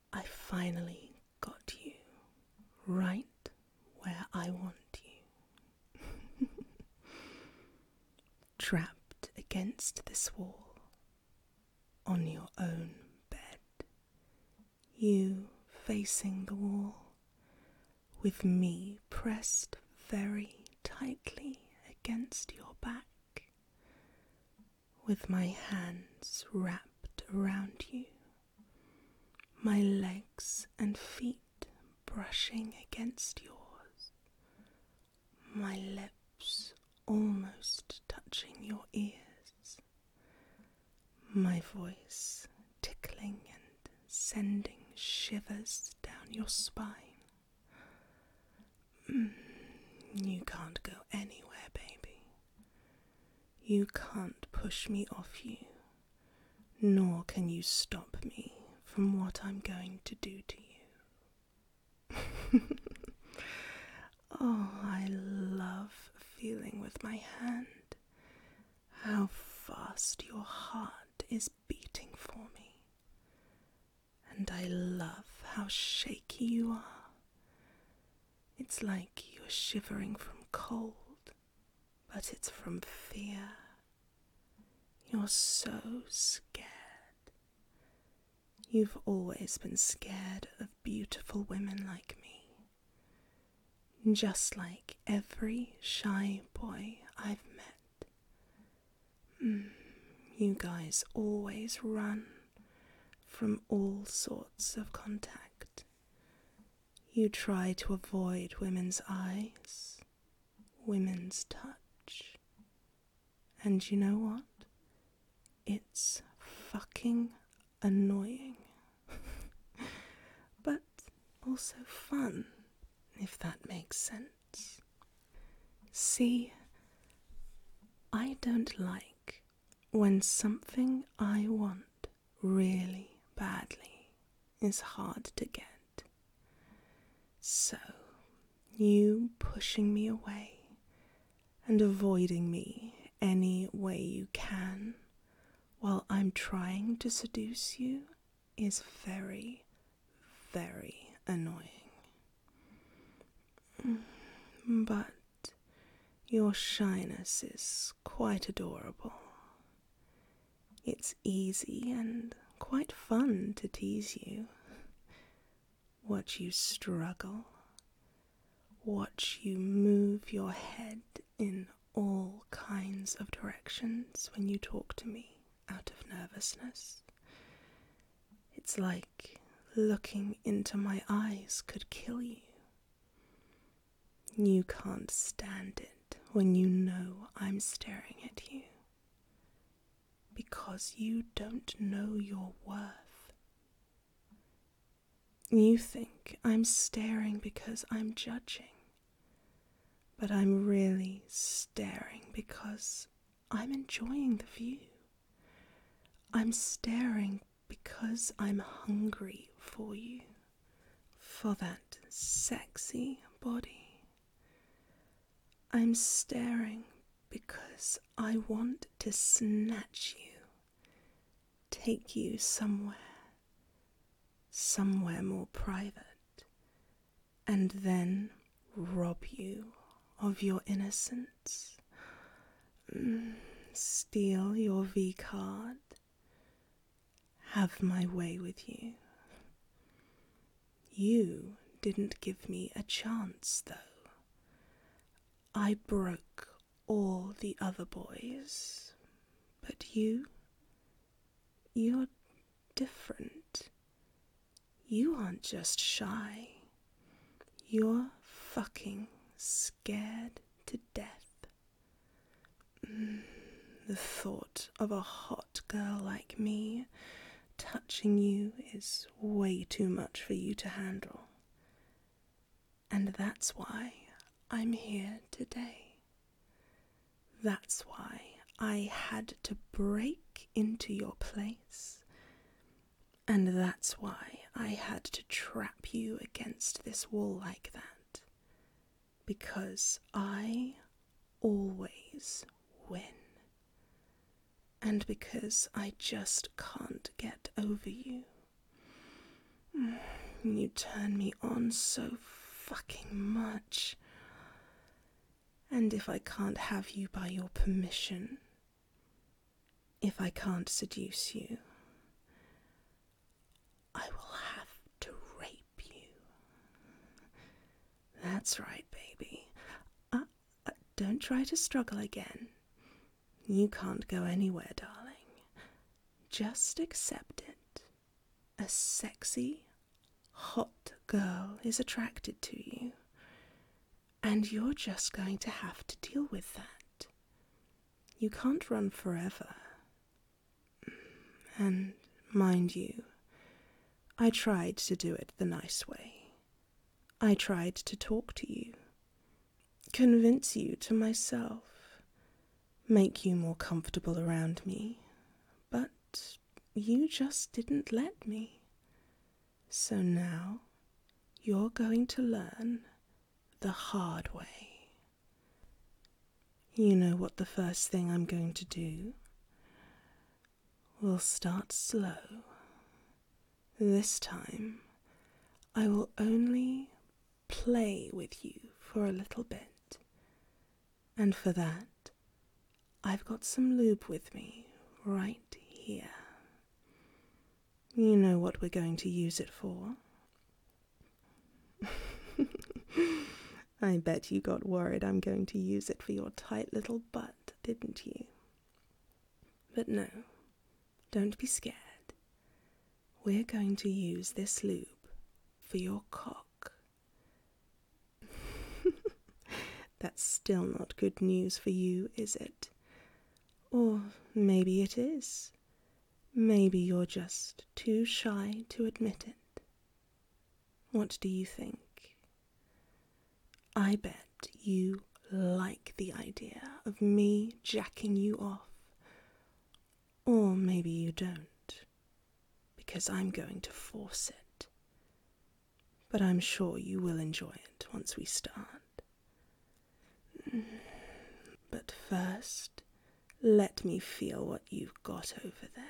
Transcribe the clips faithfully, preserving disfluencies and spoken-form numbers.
I finally got you right where I want you. Trapped against this wall, on your own bed, you facing the wall, with me pressed very tightly against your back, with my hands wrapped around you, my legs and feet brushing against yours, my lips almost touching your ears, my voice tickling and sending shivers down your spine. Mm, you can't go anywhere, baby. You can't push me off you, nor can you stop me from what I'm going to do to you. Oh, I love feeling with my hand how fast your heart is beating for me, and I love how shaky you are. It's like you're shivering from cold, but it's from fear. You're so scared. You've always been scared of beautiful women like me, just like every shy boy I've met. Mm, you guys always run from all sorts of contact. You try to avoid women's eyes, women's touch. And you know what? It's fucking annoying. But also fun, if that makes sense. See, I don't like when something I want really badly is hard to get. So, you pushing me away and avoiding me any way you can while I'm trying to seduce you is very, very annoying. But your shyness is quite adorable. It's easy and quite fun to tease you. Watch you struggle. Watch you move your head in all kinds of directions when you talk to me out of nervousness. It's like looking into my eyes could kill you. You can't stand it when you know I'm staring at you, because you don't know your worth. You think I'm staring because I'm judging, but I'm really staring because I'm enjoying the view. I'm staring because I'm hungry for you, for that sexy body. I'm staring because I want to snatch you, take you somewhere, somewhere more private, and then rob you of your innocence, mm, steal your V card, have my way with you. You didn't give me a chance, though. I broke all the other boys, but you, you're different. You aren't just shy, you're fucking scared to death. Mm, the thought of a hot girl like me touching you is way too much for you to handle. And that's why I'm here today. That's why I had to break into your place. And that's why I had to trap you against this wall like that. Because I always win. And because I just can't get over you. You turn me on so fucking much. And if I can't have you by your permission, if I can't seduce you, I will have to rape you. That's right, baby. Uh, uh, don't try to struggle again. You can't go anywhere, darling. Just accept it. A sexy, hot girl is attracted to you, and you're just going to have to deal with that. You can't run forever. And, mind you, I tried to do it the nice way. I tried to talk to you, convince you to myself, make you more comfortable around me, but you just didn't let me. So now you're going to learn the hard way. You know what the first thing I'm going to do? We'll start slow. This time, I will only play with you for a little bit. And for that, I've got some lube with me right here. You know what we're going to use it for? I bet you got worried I'm going to use it for your tight little butt, didn't you? But no, don't be scared. We're going to use this lube for your cock. That's still not good news for you, is it? Or maybe it is. Maybe you're just too shy to admit it. What do you think? I bet you like the idea of me jacking you off. Or maybe you don't, because I'm going to force it. But I'm sure you will enjoy it once we start. But first, let me feel what you've got over there.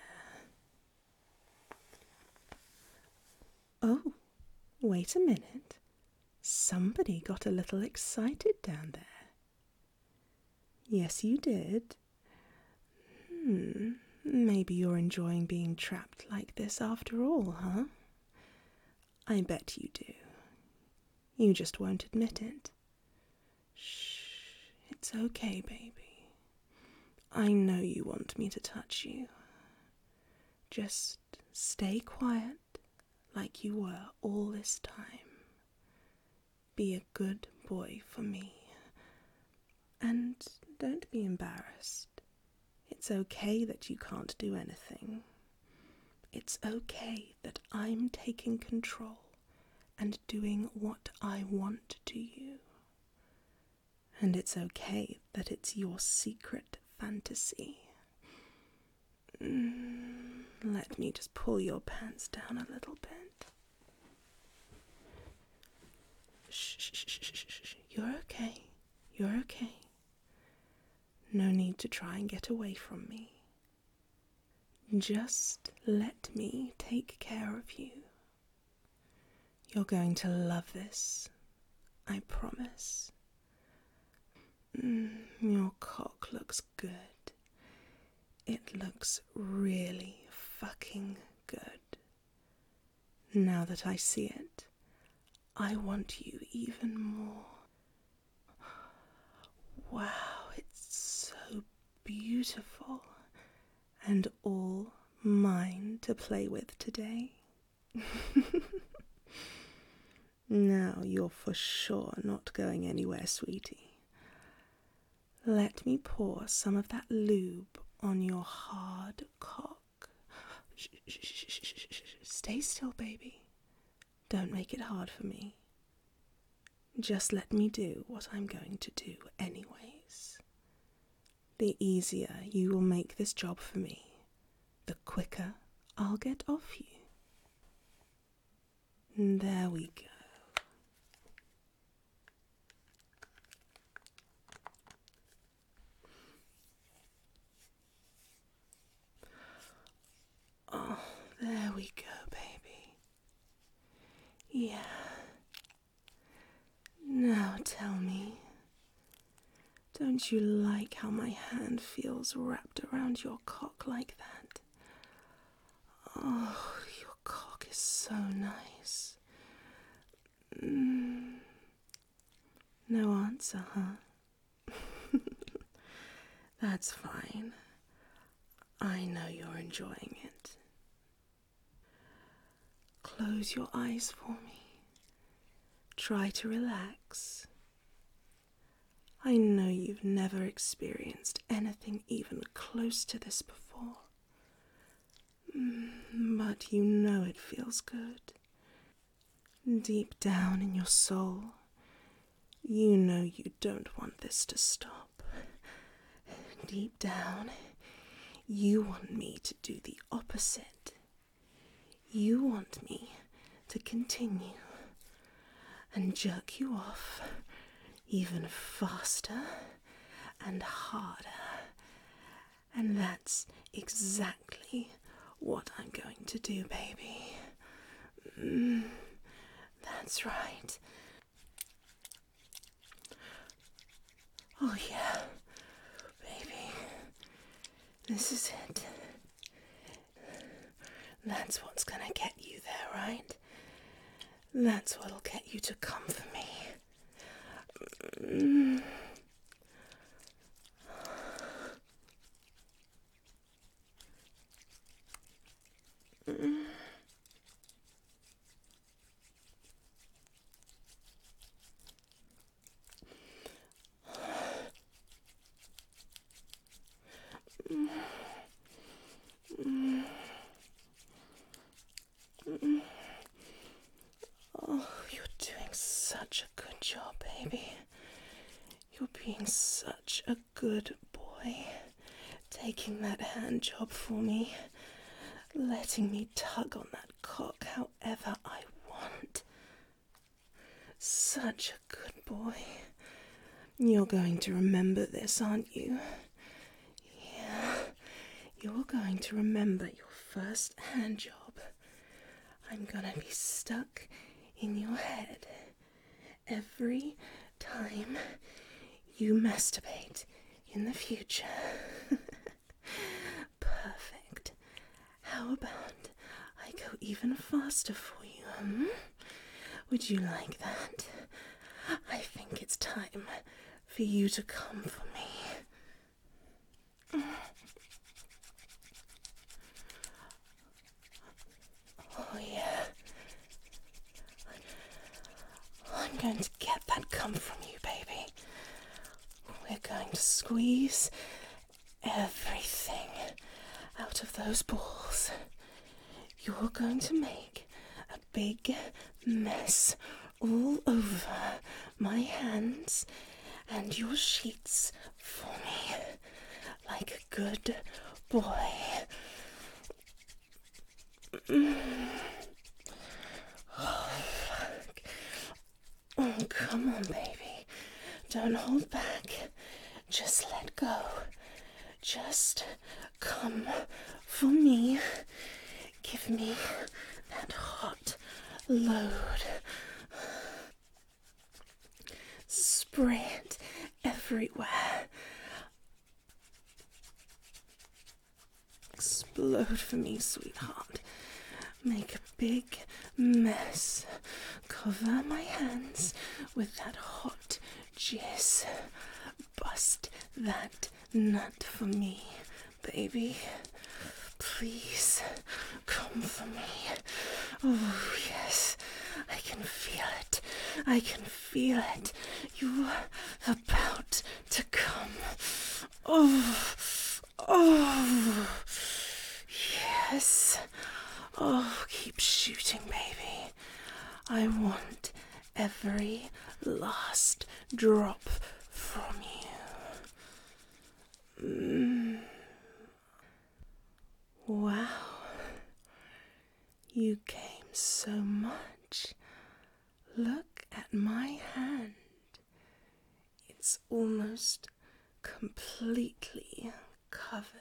Oh, wait a minute. Somebody got a little excited down there. Yes, you did. Hmm, maybe you're enjoying being trapped like this after all, huh? I bet you do. You just won't admit it. Shh, it's okay, baby. I know you want me to touch you. Just stay quiet like you were all this time. Be a good boy for me. And don't be embarrassed. It's okay that you can't do anything. It's okay that I'm taking control and doing what I want to you. And it's okay that it's your secret fantasy. Mm, let me just pull your pants down a little bit. Shh, shh, shh, shh, shh, shh. You're okay. You're okay. No need to try and get away from me. Just let me take care of you. You're going to love this, I promise. Mm, your cock looks good. It looks really fucking good. Now that I see it, I want you even more. Wow, it's so beautiful and all mine to play with today. Now you're for sure not going anywhere, sweetie. Let me pour some of that lube on your hard cock. Shh, shh, shh, shh, shh, shh. Stay still, baby. Don't make it hard for me. Just let me do what I'm going to do anyways. The easier you will make this job for me, the quicker I'll get off you. There we go. Oh, there we go, baby. Yeah. Now tell me, don't you like how my hand feels wrapped around your cock like that? Oh, your cock is so nice. Mm. No answer, huh? That's fine. I know you're enjoying it. Close your eyes for me. Try to relax. I know you've never experienced anything even close to this before. But you know it feels good. Deep down in your soul, you know you don't want this to stop. Deep down, you want me to do the opposite. You want me to continue and jerk you off even faster and harder. And that's exactly what I'm going to do, baby. Mm, that's right. Oh yeah, baby. This is it. That's what's gonna get you there, right? That's what'll get you to come for me. Mm. Mm. Mm. Mm. Mm. Oh, you're doing such a good job, baby. You're being such a good boy. Taking that hand job for me. Letting me tug on that cock however I want. Such a good boy. You're going to remember this, aren't you? Yeah. You're going to remember your first hand job. I'm gonna be stuck in your head every time you masturbate in the future. Perfect. How about I go even faster for you, hmm? Would you like that? I think it's time for you to come for me. Oh yeah. I'm going to get that cum from you, baby. We're going to squeeze everything out of those balls. You're going to make a big mess all over my hands and your sheets for me, like a good boy. Mm. Oh, fuck. Oh, come on, baby. Don't hold back. Just let go. Just come for me. Give me that hot load. Spray it everywhere. Explode for me, sweetheart. Make a big mess. Cover my hands with that hot jizz. Bust that nut for me, baby. Please come for me. Oh, yes. I can feel it. I can feel it. You're about to come. Oh, oh, yes. Oh, keep shooting, baby. I want every last drop from you. Mm. Wow. You came so much. Look at my hand. It's almost completely covered.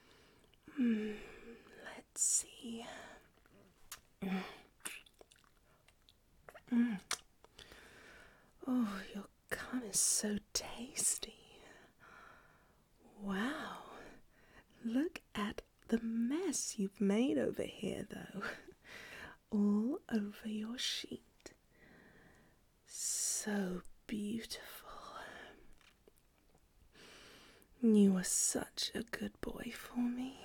Mm, let's see. Mm. Mm. Oh, your cum is so tasty. Wow. Look at the mess you've made over here, though. All over your sheet. So beautiful. You were such a good boy for me.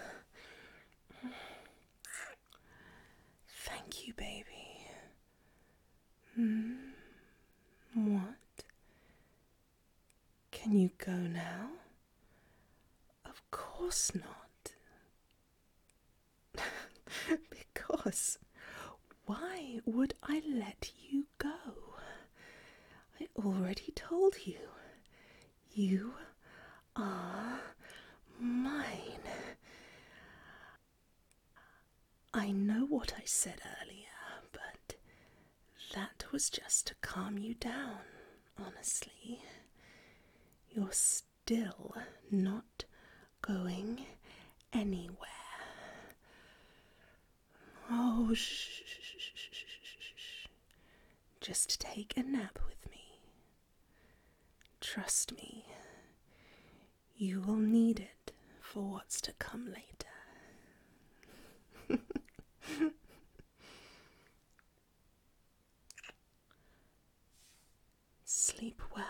Thank you, baby. Hmm? What? Can you go now? Of course not. Because why would I let you go? I already told you. You are mine. I know what I said earlier, but that was just to calm you down, honestly. You're still not going anywhere. Oh, shh, shh, shh, shh, shh, shh. Just take a nap with me. Trust me, you will need it for what's to come later. Sleep well.